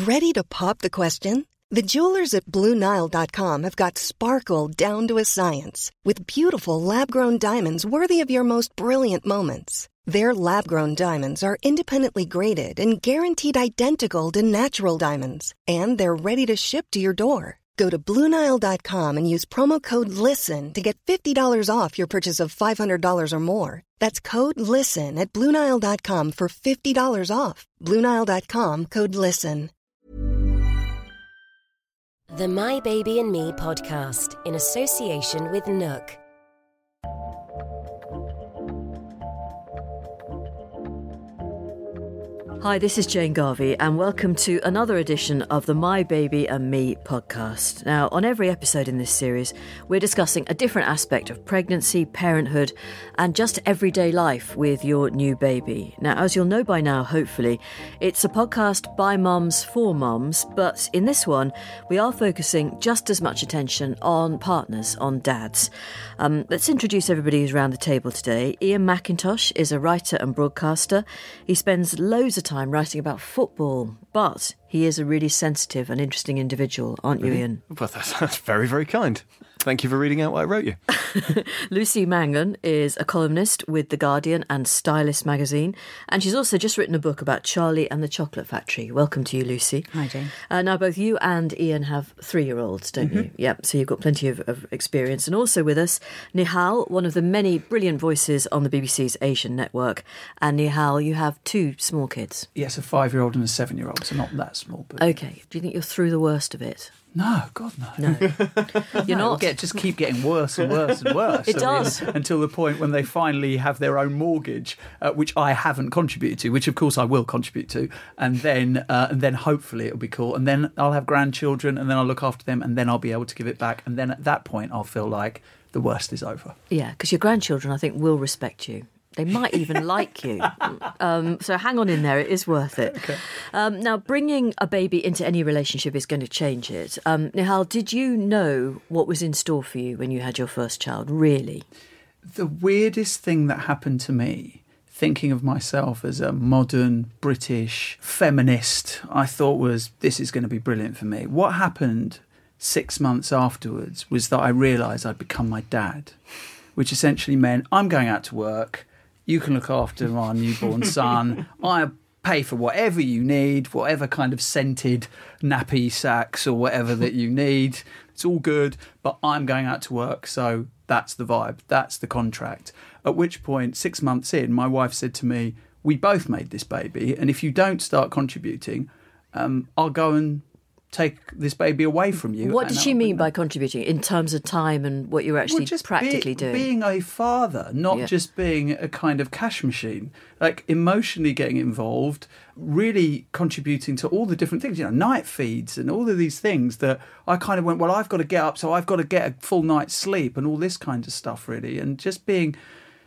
Ready to pop the question? The jewelers at BlueNile.com have got sparkle down to a science with beautiful lab-grown diamonds worthy of your most brilliant moments. Their lab-grown diamonds are independently graded and guaranteed identical to natural diamonds, and they're ready to ship to your door. Go to BlueNile.com and use promo code LISTEN to get $50 off your purchase of $500 or more. That's code LISTEN at BlueNile.com for $50 off. BlueNile.com, code LISTEN. The My Baby and Me podcast in association with Nook. Hi, this is Jane Garvey, and welcome to another edition of the My Baby and Me podcast. Now, on every episode in this series, we're discussing a different aspect of pregnancy, parenthood, and just everyday life with your new baby. Now, as you'll know by now, hopefully, it's a podcast by mums for mums, but in this one, we are focusing just as much attention on partners, on dads. Let's introduce everybody who's around the table today. Ian McIntosh is a writer and broadcaster. He spends loads of time writing about football, but he is a really sensitive and interesting individual, aren't you, Ian? Well, that's very, very kind. Thank you for reading out what I wrote you. Lucy Mangan is a columnist with The Guardian and Stylist magazine, and she's also just written a book about Charlie and the Chocolate Factory. Welcome to you, Lucy. Hi, Jane. Now, both you and Ian have 3-year-olds, don't you? Yep, so you've got plenty of experience. And also with us, Nihal, one of the many brilliant voices on the BBC's Asian network. And Nihal, you have 2 small kids. Yes, a 5-year-old and a 7-year-old, so not that small. But OK. Do you think you're through the worst of it? No, God, no. No. You're not? Just keep getting worse and worse and worse. It does. Until the point when they finally have their own mortgage, which I haven't contributed to, which of course I will contribute to, and then hopefully it'll be cool. And then I'll have grandchildren, and then I'll look after them, and then I'll be able to give it back. And then at that point, I'll feel like the worst is over. Yeah, because your grandchildren, I think, will respect you. They might even like you. So hang on in there. It is worth it. Okay. Now, bringing a baby into any relationship is going to change it. Nihal, did you know what was in store for you when you had your first child, really? The weirdest thing that happened to me, thinking of myself as a modern British feminist, I thought was, this is going to be brilliant for me. What happened 6 months afterwards was that I realised I'd become my dad, which essentially meant I'm going out to work. You can look after our newborn son. I pay for whatever you need, whatever kind of scented nappy sacks or whatever that you need. It's all good, but I'm going out to work, so that's the vibe. That's the contract. At which point, 6 months in, my wife said to me, we both made this baby, and if you don't start contributing, I'll go and take this baby away from you. What did she mean by contributing in terms of time and what you're actually practically doing? Being a father, not just being a kind of cash machine, like emotionally getting involved, really contributing to all the different things, night feeds and all of these things that I kind of went, well, I've got to get up, so I've got to get a full night's sleep and all this kind of stuff, really. And just being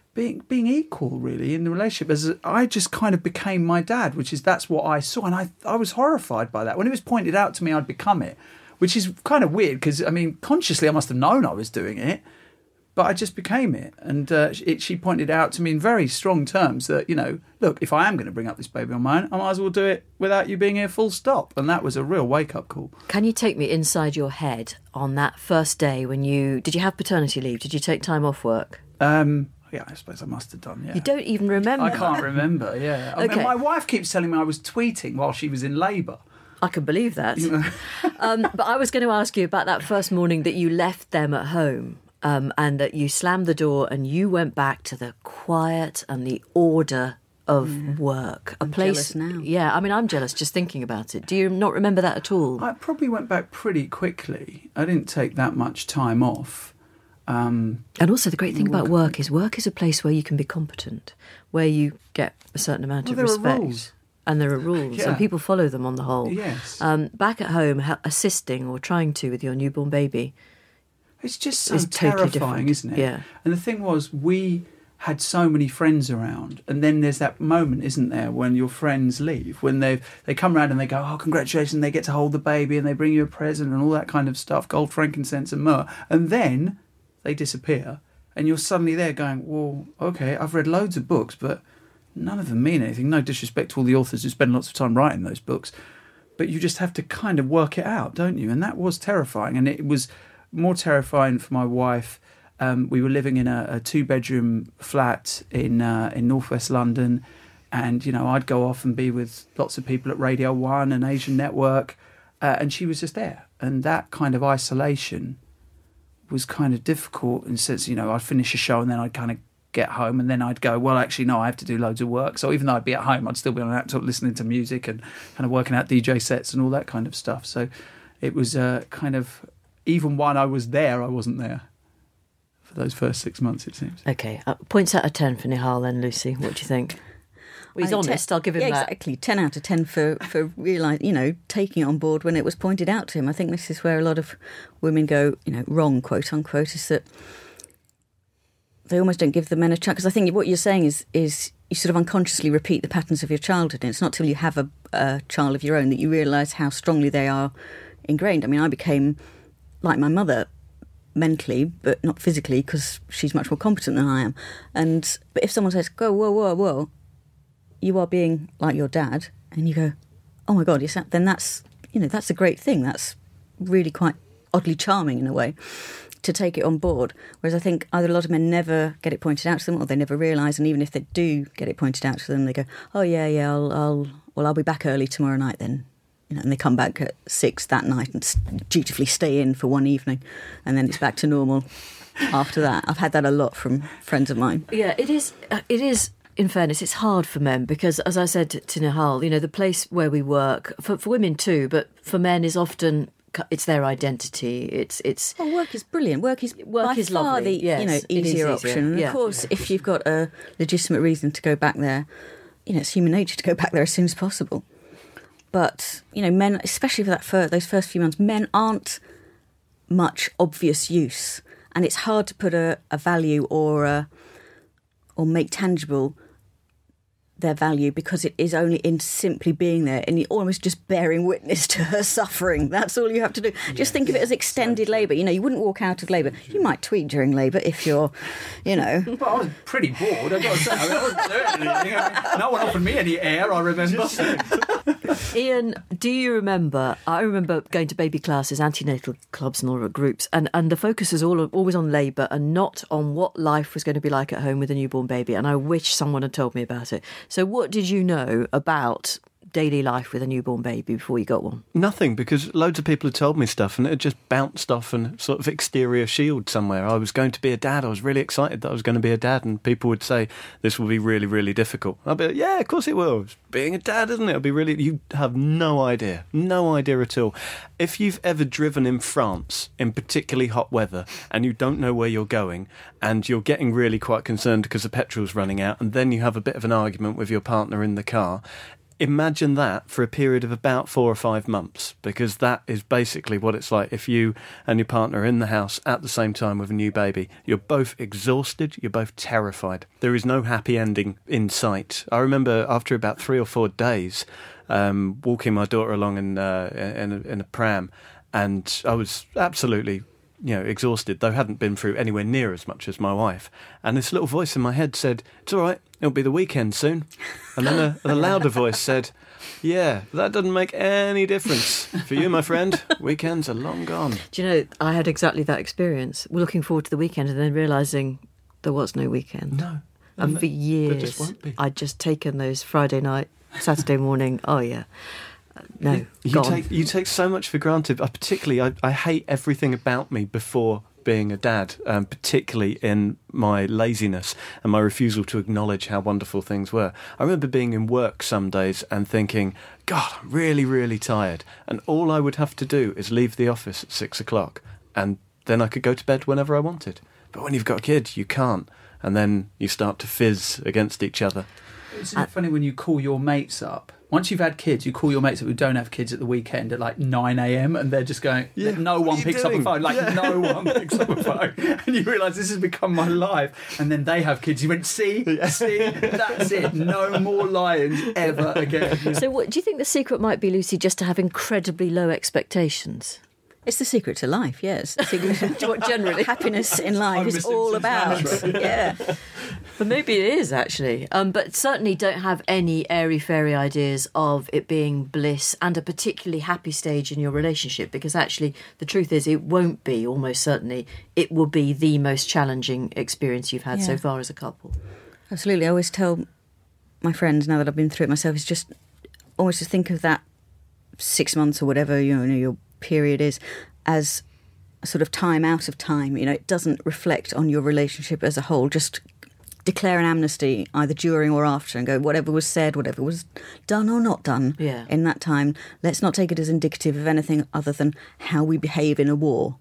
equal, really, in the relationship. As I just kind of became my dad, that's what I saw. And I was horrified by that. When it was pointed out to me I'd become it, which is kind of weird because, consciously I must have known I was doing it, but I just became it. And she pointed out to me in very strong terms that, look, if I am going to bring up this baby on my own, I might as well do it without you being here full stop. And that was a real wake-up call. Can you take me inside your head on that first day when did you have paternity leave? Did you take time off work? Yeah, I suppose I must have done, yeah. You don't even remember? I can't remember, yeah. Okay. My wife keeps telling me I was tweeting while she was in labour. I can believe that. But I was going to ask you about that first morning that you left them at home and that you slammed the door and you went back to the quiet and the order of work. I'm jealous now. Yeah, I'm jealous just thinking about it. Do you not remember that at all? I probably went back pretty quickly. I didn't take that much time off. And also the great thing about work is a place where you can be competent, where you get a certain amount of respect. There are rules. And there are rules, and people follow them on the whole. Yes. Back at home, assisting or trying to with your newborn baby. It's just so terrifying, isn't it? Yeah. And the thing was, we had so many friends around, and then there's that moment, isn't there, when your friends leave, when they come around and they go, oh, congratulations, they get to hold the baby, and they bring you a present and all that kind of stuff, gold, frankincense and myrrh, and then they disappear, and you're suddenly there going, well, okay, I've read loads of books, but none of them mean anything. No disrespect to all the authors who spend lots of time writing those books, but you just have to kind of work it out, don't you? And that was terrifying. And it was more terrifying for my wife. We were living in a 2-bedroom flat in northwest London, and I'd go off and be with lots of people at Radio 1 and Asian Network, and she was just there. And that kind of isolation was kind of difficult in the sense, I'd finish a show and then I'd kind of get home, and then I'd go, well, actually, no, I have to do loads of work. So even though I'd be at home, I'd still be on an laptop listening to music and kind of working out DJ sets and all that kind of stuff. So it was kind of, even when I was there, I wasn't there for those first 6 months, it seems. Okay, points out of 10 for Nihal then, Lucy. What do you think? Well, he's honest, I'll give him that. Exactly, 10 out of 10 for taking it on board when it was pointed out to him. I think this is where a lot of women go, wrong, quote unquote, is that they almost don't give the men a chance. Because I think what you're saying is you sort of unconsciously repeat the patterns of your childhood. And it's not till you have a child of your own that you realise how strongly they are ingrained. I mean, I became like my mother mentally, but not physically, because she's much more competent than I am. But if someone says, "Go, whoa, whoa, whoa," you are being like your dad, and you go, "Oh my God," then that's a great thing. That's really quite oddly charming in a way, to take it on board. Whereas I think either a lot of men never get it pointed out to them, or they never realise, and even if they do get it pointed out to them, they go, "Oh yeah, I'll be back early tomorrow night then." And they come back at 6 that night and dutifully stay in for one evening, and then it's back to normal after that. I've had that a lot from friends of mine. Yeah, it is. In fairness, it's hard for men because, as I said to Nihal, the place where we work, for women too, but for men is often, it's their identity. It's Well, work is brilliant. Work is by far lovely. the Yes, easier option. And of course, if you've got a legitimate reason to go back there, it's human nature to go back there as soon as possible. But men, especially for those first few months, men aren't much obvious use, and it's hard to put a value or make tangible their value, because it is only in simply being there and almost just bearing witness to her suffering. That's all you have to do. Just think of it as extended labour. You wouldn't walk out of labour. You might tweet during labour if you're, But I was pretty bored, I've got to say. I wasn't doing anything. No one offered me any air, I remember. Ian, do you remember? I remember going to baby classes, antenatal clubs and all the groups, and the focus was always on labour and not on what life was going to be like at home with a newborn baby, and I wish someone had told me about it. So what did you know about daily life with a newborn baby before you got one? Nothing, because loads of people had told me stuff and it had just bounced off and sort of exterior shield somewhere. I was going to be a dad. I was really excited that I was going to be a dad, and people would say, this will be really, really difficult. I'd be like, yeah, of course it will. It's being a dad, isn't it? It'll be really... You have no idea at all. If you've ever driven in France in particularly hot weather and you don't know where you're going and you're getting really quite concerned because the petrol's running out, and then you have a bit of an argument with your partner in the car, imagine that for a period of about 4 or 5 months, because that is basically what it's like if you and your partner are in the house at the same time with a new baby. You're both exhausted, you're both terrified. There is no happy ending in sight. I remember after about 3 or 4 days, walking my daughter along in a pram, and I was absolutely exhausted, though I hadn't been through anywhere near as much as my wife. And this little voice in my head said, "It's all right, it'll be the weekend soon." And then a louder voice said, "Yeah, that doesn't make any difference. For you, my friend, weekends are long gone." Do you know, I had exactly that experience. We're looking forward to the weekend and then realising there was no weekend. No. And for years, there just won't be. I'd just taken those Friday night, Saturday morning, oh yeah. No, you take so much for granted. Particularly, I hate everything about me before being a dad, particularly in my laziness and my refusal to acknowledge how wonderful things were. I remember being in work some days and thinking, God, I'm really, really tired. And all I would have to do is leave the office at 6 o'clock, and then I could go to bed whenever I wanted. But when you've got a kid, you can't. And then you start to fizz against each other. Isn't it funny when you call your mates up? Once you've had kids, you call your mates up who don't have kids at the weekend at like 9 a.m. and they're just going, no one picks up a phone. No one picks up a phone. And you realise this has become my life. And then they have kids. You went, see, that's it. No more lions ever again. So what do you think the secret might be, Lucy, just to have incredibly low expectations? It's the secret to life, yes. The secret to what generally happiness in life is all about. Yeah. But maybe it is, actually. But certainly don't have any airy-fairy ideas of it being bliss and a particularly happy stage in your relationship, because actually the truth is it won't be, almost certainly. It will be the most challenging experience you've had so far as a couple. Absolutely. I always tell my friends, now that I've been through it myself, is just almost to think of that 6 months or whatever, your period is, as a sort of time out of time. It doesn't reflect on your relationship as a whole. Just declare an amnesty either during or after and go, whatever was said, whatever was done or not done in that time, let's not take it as indicative of anything other than how we behave in a war.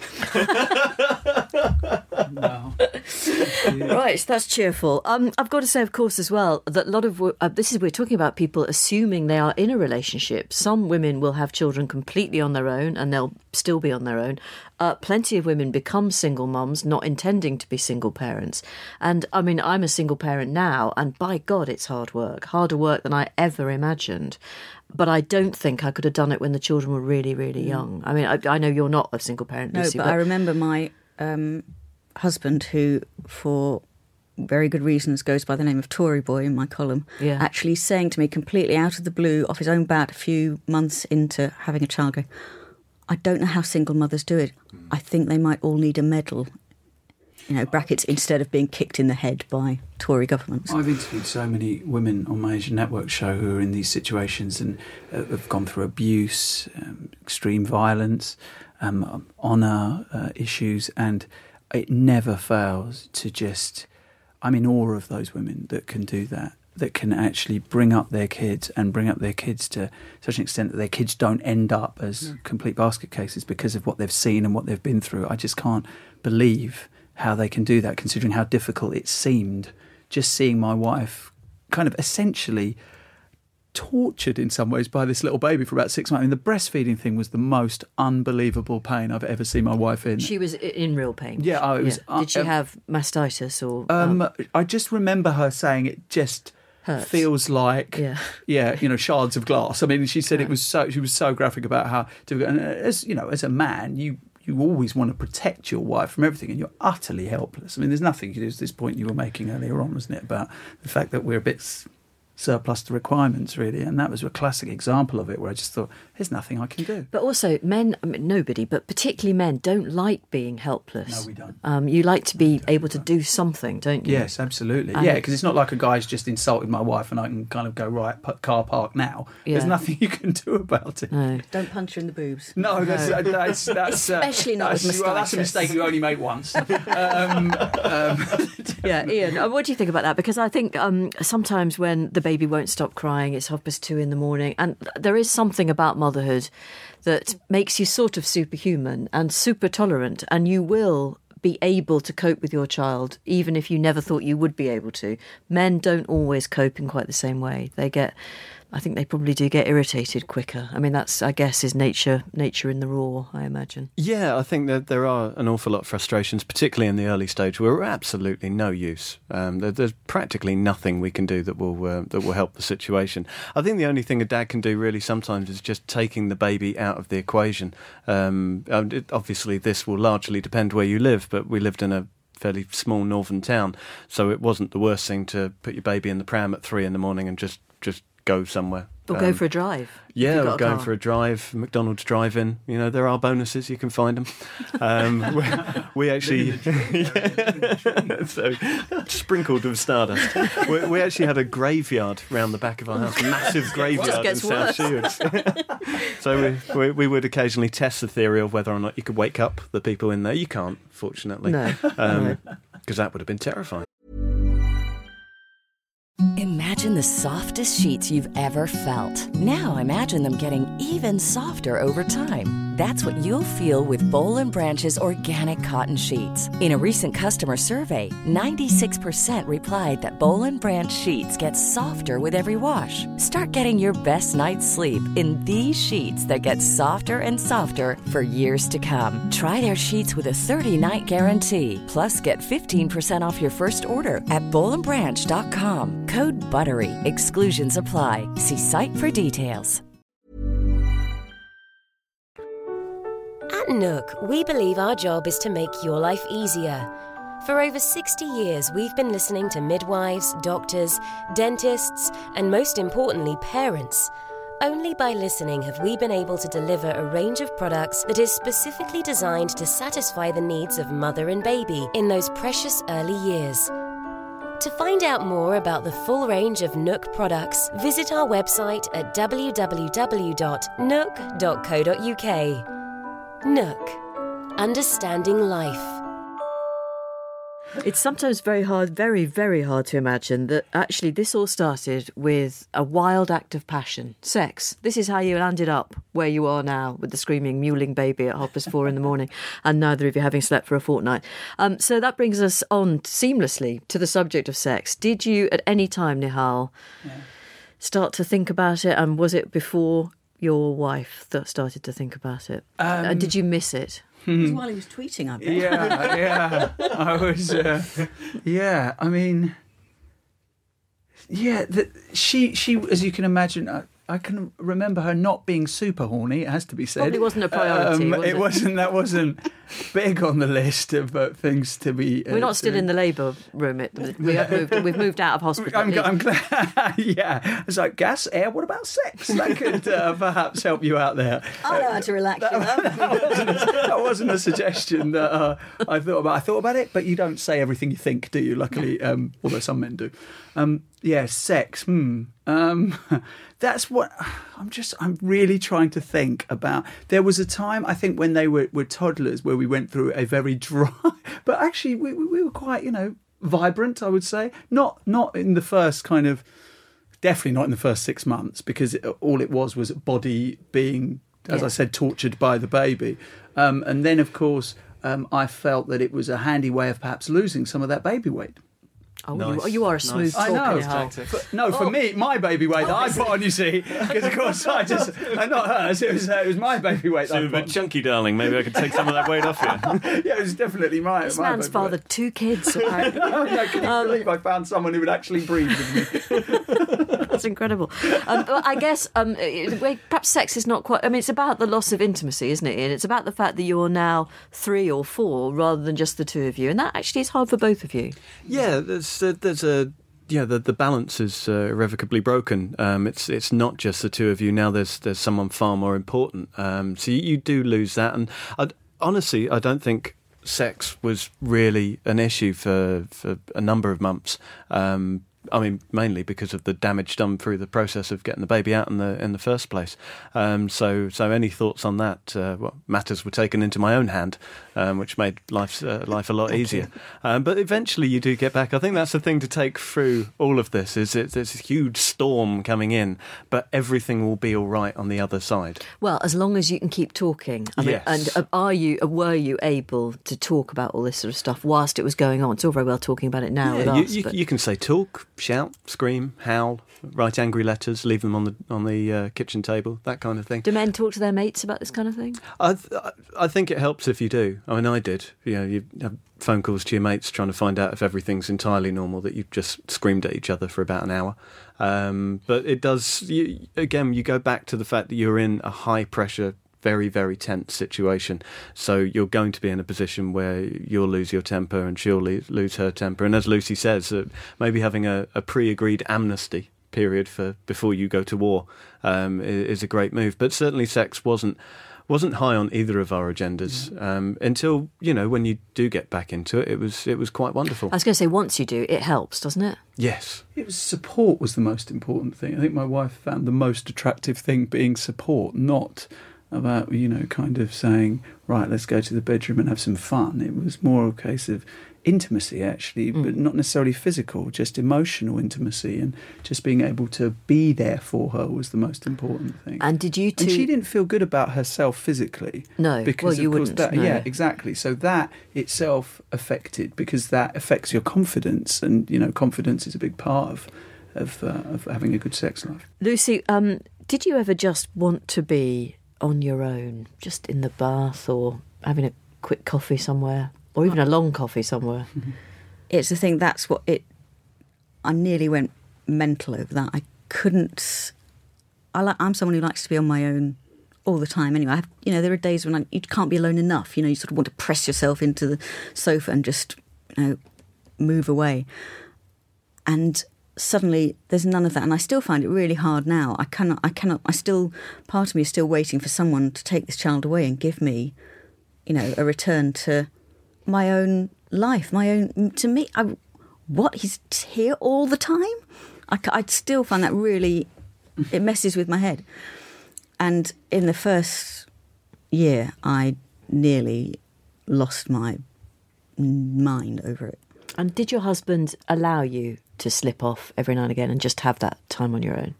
Wow. Right, that's cheerful. I've got to say, of course, as well, that a lot of we're talking about people assuming they are in a relationship. Some women will have children completely on their own, and they'll still be on their own. Plenty of women become single mums, not intending to be single parents. And I mean, I'm a single parent now, and by God, it's hard work, harder work than I ever imagined. But I don't think I could have done it when the children were really, really young. I mean, I know you're not a single parent, Lucy. No, but I remember my husband, who, for very good reasons, goes by the name of Tory Boy in my column, actually saying to me completely out of the blue, off his own bat, a few months into having a child, going, I don't know how single mothers do it. I think they might all need a medal, brackets, instead of being kicked in the head by Tory governments. I've interviewed so many women on my Asian Network show who are in these situations and have gone through abuse, extreme violence, honour issues, and it never fails to just... I'm in awe of those women that can do that can actually bring up their kids and bring up their kids to such an extent that their kids don't end up as complete basket cases because of what they've seen and what they've been through. I just can't believe how they can do that, considering how difficult it seemed just seeing my wife kind of essentially tortured in some ways by this little baby for about 6 months. I mean, the breastfeeding thing was the most unbelievable pain I've ever seen my wife in. She was in real pain. Yeah, it was. Did she have mastitis or? I just remember her saying it just hurts. Feels like shards of glass. I mean, she said it was so. She was so graphic about how difficult. And as a man, you always want to protect your wife from everything, and you're utterly helpless. I mean, there's nothing you do. There's this point you were making earlier on, wasn't it, about the fact that we're a bit surplus to requirements, really, and that was a classic example of it, where I just thought, there's nothing I can do. But also, men, I mean, nobody, but particularly men, don't like being helpless. No, we don't. You like to be able to do something, don't you? Yes, absolutely. Yeah, because it's not like a guy's just insulted my wife and I can kind of go, right, car park now. Yeah. There's nothing you can do about it. No. Don't punch her in the boobs. No, that's especially not with mastitis. Well, that's a mistake you only make once. Yeah, Ian, what do you think about that? Because I think sometimes when the baby won't stop crying, it's 2:30 in the morning, and there is something about motherhood that makes you sort of superhuman and super tolerant, and you will be able to cope with your child even if you never thought you would be able to. Men don't always cope in quite the same way. I think they probably do get irritated quicker. I mean, that's, I guess, is nature in the raw, I imagine. Yeah, I think that there are an awful lot of frustrations, particularly in the early stage, where we're absolutely no use. There's practically nothing we can do that will help the situation. I think the only thing a dad can do really sometimes is just taking the baby out of the equation. Obviously, this will largely depend where you live, but we lived in a fairly small northern town, so it wasn't the worst thing to put your baby in the pram at 3 a.m. and just go somewhere. Or go for a drive. Yeah, or going for a drive, McDonald's drive-in. There are bonuses, you can find them. We actually... so, sprinkled with stardust. We actually had a graveyard round the back of our house, a massive graveyard in South Shields. So we would occasionally test the theory of whether or not you could wake up the people in there. You can't, fortunately. No. Because that would have been terrifying. Imagine the softest sheets you've ever felt. Now imagine them getting even softer over time. That's what you'll feel with Boll & Branch's organic cotton sheets. In a recent customer survey, 96% replied that Boll & Branch sheets get softer with every wash. Start getting your best night's sleep in these sheets that get softer and softer for years to come. Try their sheets with a 30-night guarantee. Plus, get 15% off your first order at bollandbranch.com. Code BUTTERY. Exclusions apply. See site for details. At Nook, we believe our job is to make your life easier. For over 60 years, we've been listening to midwives, doctors, dentists, and most importantly, parents. Only by listening have we been able to deliver a range of products that is specifically designed to satisfy the needs of mother and baby in those precious early years. To find out more about the full range of Nook products, visit our website at www.nook.co.uk. Nook. Understanding life. It's sometimes very hard, very, very hard to imagine that actually this all started with a wild act of passion, sex. This is how you landed up where you are now with the screaming, mewling baby at 4:30 in the morning, and neither of you having slept for a fortnight. So that brings us on seamlessly to the subject of sex. Did you at any time, Nihal, start to think about it, and was it before your wife that started to think about it? Did you miss it? It was while he was tweeting, I bet. Yeah. I was, I mean, she, as you can imagine, I can remember her not being super horny, it has to be said. Probably wasn't a priority, was it? That wasn't big on the list of things to be... We're not still in the labour room. We've moved out of hospital. I'm glad. Yeah. It's like, gas, air, what about sex? That could perhaps help you out there. I know how to relax you, love. That wasn't a suggestion that I thought about. I thought about it, but you don't say everything you think, do you? Luckily, although some men do. Sex. That's what I'm really trying to think about. There was a time, I think, when they were toddlers where we went through a very dry, but actually we were quite, vibrant, I would say. Not in the first definitely not in the first 6 months, because all it was body being, as I said, tortured by the baby. And then, of course, I felt that it was a handy way of perhaps losing some of that baby weight. Oh, nice. You are a smooth talker. I know. For me, my baby weight that I put on, you see, because of course and not hers. It was my baby weight. So a bit chunky, darling. Maybe I could take some of that weight off you. Yeah, it was definitely my. This man's fathered 2 kids. Apparently. Can you believe I found someone who would actually breathe with me? That's incredible. But I guess perhaps sex is not quite... I mean, it's about the loss of intimacy, isn't it, Ian? It's about the fact that you're now 3 or 4 rather than just the 2 of you. And that actually is hard for both of you. Yeah, the balance is irrevocably broken. It's not just the 2 of you. Now there's someone far more important. So you do lose that. And honestly, I don't think sex was really an issue for a number of months. Mainly because of the damage done through the process of getting the baby out in the first place. So any thoughts on that? Matters were taken into my own hand, which made life a lot easier. But eventually you do get back. I think that's the thing to take through all of this, is there's a huge storm coming in, but everything will be all right on the other side. Well, as long as you can keep talking. Yes. And were you able to talk about all this sort of stuff whilst it was going on? It's all very well talking about it now with us. You can say talk, shout, scream, howl, write angry letters, leave them on the kitchen table, that kind of thing. Do men talk to their mates about this kind of thing? I think it helps if you do. I mean, I did. You have phone calls to your mates trying to find out if everything's entirely normal, that you've just screamed at each other for about an hour. But it does, you go back to the fact that you're in a high pressure, very, very tense situation. So you're going to be in a position where you'll lose your temper and she'll lose her temper. And as Lucy says, maybe having a pre-agreed amnesty period for before you go to war is a great move. But certainly sex wasn't high on either of our agendas until, when you do get back into it, it was quite wonderful. I was going to say, once you do, it helps, doesn't it? Yes. Support was the most important thing. I think my wife found the most attractive thing being support, not about, kind of saying, right, let's go to the bedroom and have some fun. It was more a case of intimacy, actually, but not necessarily physical, just emotional intimacy, and just being able to be there for her was the most important thing. And did you two... And she didn't feel good about herself physically. No, because you wouldn't. No. Yeah, exactly. So that itself affected, because that affects your confidence, and, confidence is a big part of having a good sex life. Lucy, did you ever just want to be on your own, just in the bath or having a quick coffee somewhere, or even a long coffee somewhere? It's the thing, that's what I nearly went mental over that. I couldn't... I'm someone who likes to be on my own all the time anyway. There are days when you can't be alone enough. You sort of want to press yourself into the sofa and just, move away. And suddenly there's none of that. And I still find it really hard now. part of me is still waiting for someone to take this child away and give me, a return to my own life, to me. He's here all the time? I still find that really, it messes with my head. And in the first year, I nearly lost my mind over it. And did your husband allow you to slip off every now and again and just have that time on your own?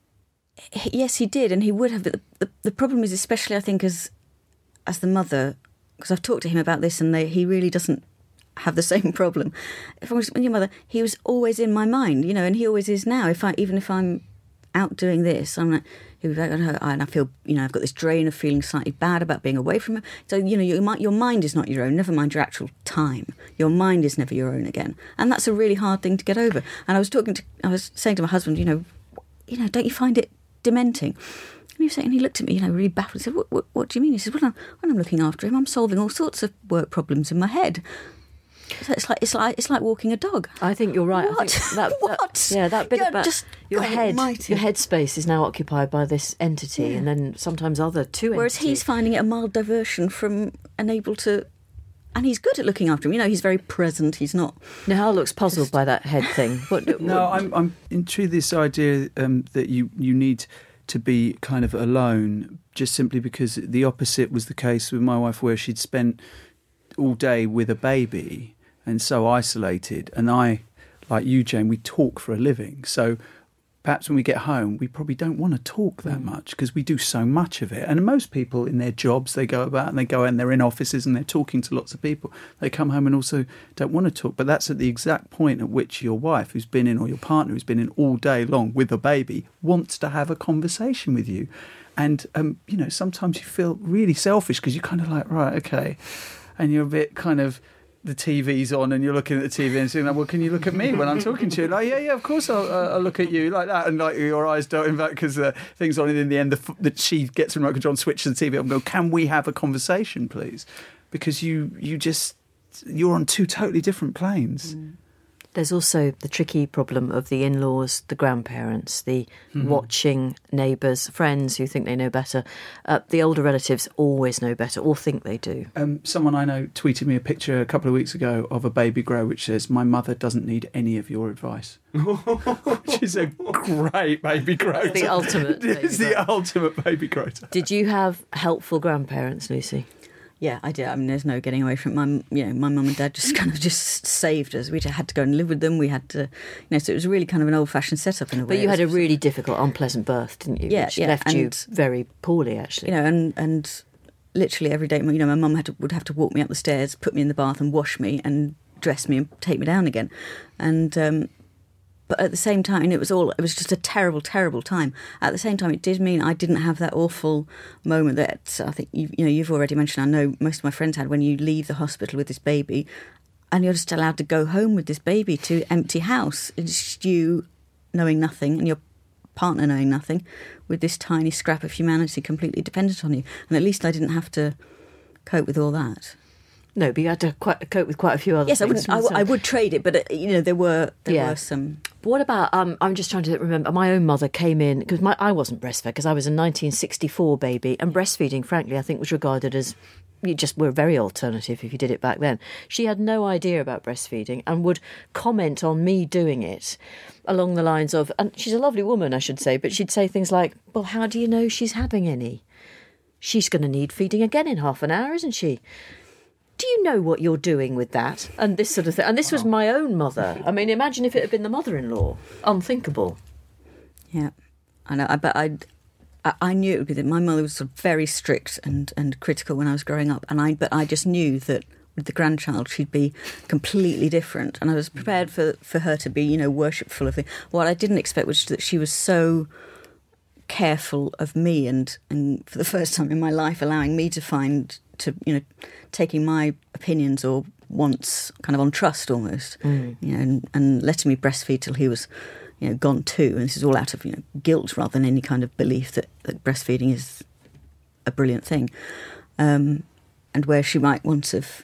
Yes, he did, and he would have. But the problem is, especially I think as the mother, because I've talked to him about this, and he really doesn't have the same problem. With your mother, he was always in my mind, and he always is now. Even if I'm out doing this, I'm like, he'll be back on her, and I feel, I've got this drain of feeling slightly bad about being away from him. So, your mind is not your own, never mind your actual time. Your mind is never your own again. And that's a really hard thing to get over. And I was saying to my husband, don't you find it dementing? And he looked at me, really baffled. He said, what do you mean? He said, when I'm looking after him, I'm solving all sorts of work problems in my head. So it's like walking a dog. I think you're right. What? I think that bit about your head space is now occupied by this entity, and then sometimes other two entities. Whereas he's finding it a mild diversion from and able to, and he's good at looking after him. He's very present. He's not. Nihal looks puzzled by that head thing. No, I'm intrigued this idea that you need to be kind of alone, just simply because the opposite was the case with my wife, where she'd spent all day with a baby and so isolated. And I, like you, Jane, we talk for a living. So perhaps when we get home, we probably don't want to talk that much because we do so much of it. And most people in their jobs, they go about and they go and they're in offices and they're talking to lots of people. They come home and also don't want to talk. But that's at the exact point at which your wife, who's been in, or your partner who's been in all day long with a baby, wants to have a conversation with you. And, sometimes you feel really selfish because you're kind of like, right, okay. And you're a bit kind of, the TV's on and you're looking at the TV and saying, well, can you look at me when I'm talking to you? Like, yeah, of course I'll look at you like that. And like your eyes darting back because things on. And in the end, that she gets remote control and switches the TV up and go, can we have a conversation, please? Because you're on two totally different planes. There's also the tricky problem of the in-laws, the grandparents, the watching neighbours, friends who think they know better. The older relatives always know better or think they do. Someone I know tweeted me a picture a couple of weeks ago of a baby grow which says, my mother doesn't need any of your advice. Which is a great baby grow. It's the ultimate. It's the ultimate baby grow. Did you have helpful grandparents, Lucy? Yeah, I did. I mean, there's no getting away from it. My mum and dad just saved us. We had to go and live with them. We had to, so it was really kind of an old-fashioned setup in a way. But you had a really difficult, unpleasant birth, didn't you? Yeah, Which left you very poorly, actually. And literally every day, my mum would have to walk me up the stairs, put me in the bath and wash me and dress me and take me down again. And but at the same time, it was just a terrible, terrible time. At the same time, it did mean I didn't have that awful moment that I think you've already mentioned. I know most of my friends had when you leave the hospital with this baby, and you're just allowed to go home with this baby to empty house. It's just you knowing nothing and your partner knowing nothing, with this tiny scrap of humanity completely dependent on you. And at least I didn't have to cope with all that. No, but you had to cope with quite a few other things. Yes, I would trade it, but there were some. But what about? I'm just trying to remember. My own mother came in because I wasn't breastfed because I was a 1964 baby, and breastfeeding, frankly, I think was regarded as you just were very alternative if you did it back then. She had no idea about breastfeeding and would comment on me doing it along the lines of, and she's a lovely woman, I should say, but she'd say things like, "Well, how do you know she's having any? She's going to need feeding again in half an hour, isn't she? Do you know what you're doing with that?" And this sort of thing. And this was my own mother. I mean, imagine if it had been the mother-in-law. Unthinkable. Yeah, I know. But I knew it would be that. My mother was sort of very strict and critical when I was growing up. But I just knew that with the grandchild, she'd be completely different. And I was prepared for her to be, worshipful of things. What I didn't expect was that she was so careful of me and for the first time in my life allowing me taking my opinions or wants kind of on trust almost, and letting me breastfeed till he was, gone too. And this is all out of, guilt rather than any kind of belief that breastfeeding is a brilliant thing. And where she might once have,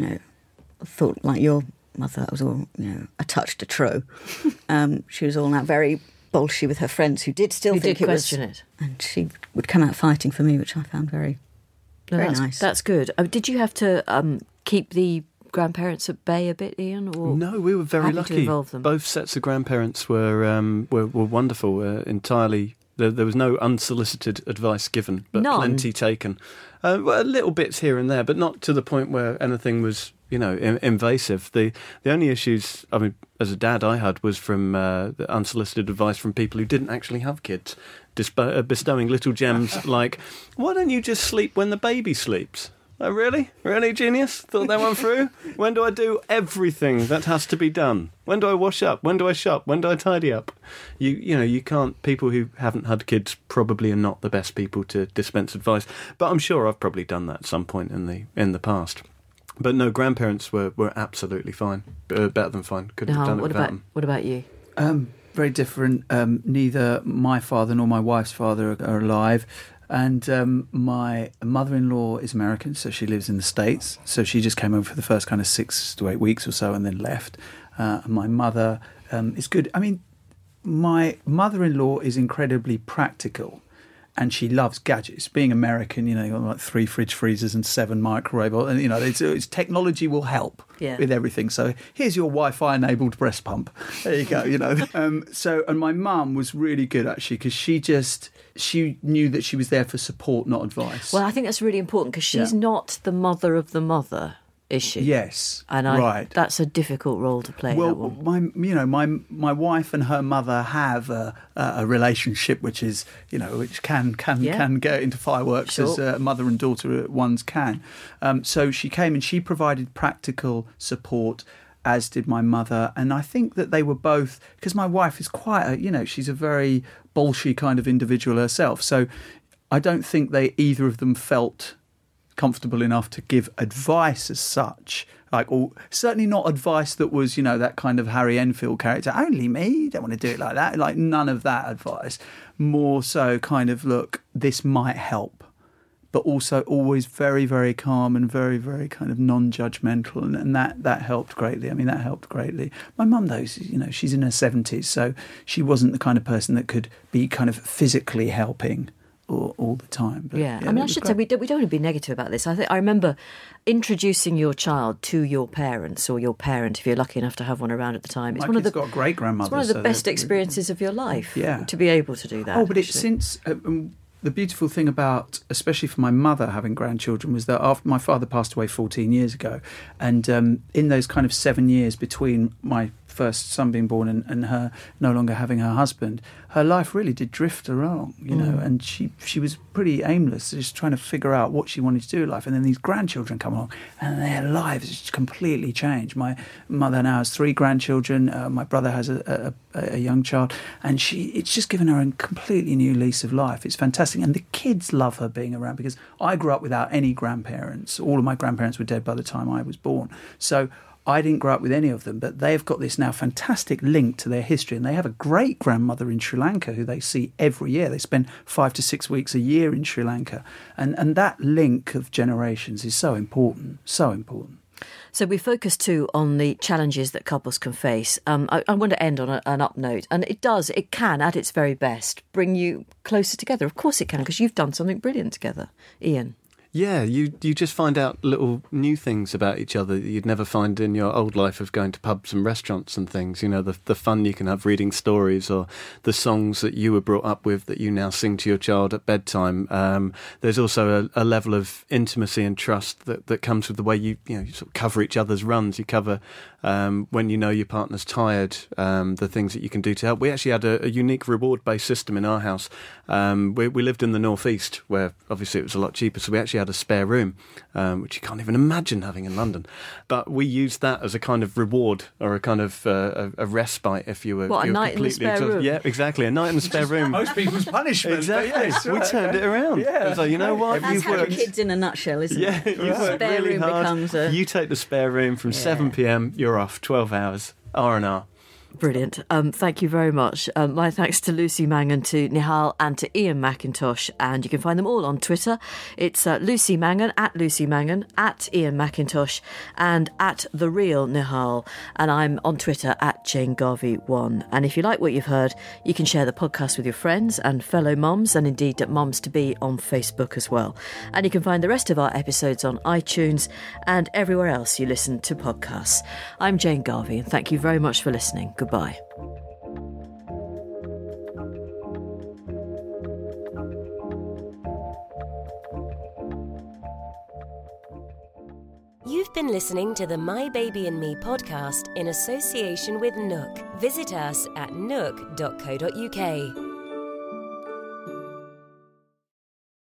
thought like your mother was all, a touch de trop. She was all now very bolshy with her friends who did still think it was... question it. And she would come out fighting for me, which I found very nice. That's good. Did you have to keep the grandparents at bay a bit, Ian? Or no, we were very lucky. To involve them? Both sets of grandparents were wonderful. Entirely, there was no unsolicited advice given, but plenty taken. Little bits here and there, but not to the point where anything was, invasive. The only issues, I mean, as a dad, I had was from the unsolicited advice from people who didn't actually have kids, bestowing little gems like, "Why don't you just sleep when the baby sleeps?" Oh, really? Really, genius? Thought that one through? When do I do everything that has to be done? When do I wash up? When do I shop? When do I tidy up? You can't... People who haven't had kids probably are not the best people to dispense advice. But I'm sure I've probably done that at some point in the past. But no, grandparents were absolutely fine. Better than fine. Couldn't have done it without them. What about you? Very different. Neither my father nor my wife's father are alive. And my mother-in-law is American, so she lives in the States. So she just came over for the first kind of 6 to 8 weeks or so and then left. My mother is good. I mean, my mother-in-law is incredibly practical and she loves gadgets. Being American, you've got like 3 fridge freezers and 7 microwave. And, it's technology will help with everything. So here's your Wi-Fi-enabled breast pump. There you go, and my mum was really good, actually, because she knew that she was there for support, not advice. Well, I think that's really important because she's not the mother of the mother, is she? Yes, and right. That's a difficult role to play. Well, that one. my wife and her mother have a relationship which is which can go into fireworks as mother and daughter ones can. So she came and she provided practical support, as did my mother. And I think that they were both, because my wife is quite she's a very bolshy kind of individual herself. So I don't think either of them felt comfortable enough to give advice as such, or certainly not advice that was, that kind of Harry Enfield character. Only me, don't want to do it like that. Like none of that advice. More so kind of, look, this might help. But also always very, very calm and very, very kind of non-judgmental. And that helped greatly. I mean, that helped greatly. My mum, though, she's in her 70s, so she wasn't the kind of person that could be kind of physically helping all the time. But, I mean, I should say, we don't want to be negative about this. I remember introducing your child to your parents, or your parent, if you're lucky enough to have one around at the time. It's got a great grandmother. It's one of the best experiences of your life, to be able to do that. Oh, but it's since... the beautiful thing about, especially for my mother having grandchildren, was that after my father passed away 14 years ago, and in those kind of 7 years between my first son being born and her no longer having her husband, her life really did drift along, and she was pretty aimless, just trying to figure out what she wanted to do in life. And then these grandchildren come along and their lives just completely changed. My mother now has 3 grandchildren. My brother has a young child, and it's just given her a completely new lease of life. It's fantastic. And the kids love her being around, because I grew up without any grandparents. All of my grandparents were dead by the time I was born. So I didn't grow up with any of them, but they've got this now fantastic link to their history, and they have a great grandmother in Sri Lanka who they see every year. They spend 5 to 6 weeks a year in Sri Lanka, and that link of generations is so important, so important. So we focus too on the challenges that couples can face. I want to end on an up note, and it can, at its very best, bring you closer together. Of course it can, because you've done something brilliant together, Ian. Yeah, you just find out little new things about each other that you'd never find in your old life of going to pubs and restaurants and things. The fun you can have reading stories, or the songs that you were brought up with that you now sing to your child at bedtime. There's also a level of intimacy and trust that comes with the way you sort of cover each other's runs. You cover when your partner's tired, the things that you can do to help. We actually had a unique reward-based system in our house. We lived in the northeast, where obviously it was a lot cheaper, so we actually had a spare room, which you can't even imagine having in London. But we used that as a kind of reward, or a kind of a respite if you were... What, a night in the spare room? Yeah, exactly, a night in the spare room. Most people's punishment. Exactly, yes, we turned it around. Yeah. It was like, you know what? That's having kids in a nutshell, isn't it? Yeah, you've worked spare really room hard. becomes a... You take the spare room from 7 p.m, you're off, 12 hours, R&R. Brilliant. Thank you very much. My thanks to Lucy Mangan, to Nihal and to Ian McIntosh. And you can find them all on Twitter. It's Lucy Mangan, at Ian McIntosh, and at The Real Nihal. And I'm on Twitter at Jane Garvey1. And if you like what you've heard, you can share the podcast with your friends and fellow mums, and indeed at Mums2Be on Facebook as well. And you can find the rest of our episodes on iTunes and everywhere else you listen to podcasts. I'm Jane Garvey, and thank you very much for listening. Goodbye. You've been listening to the My Baby and Me podcast in association with Nook. Visit us at nook.co.uk.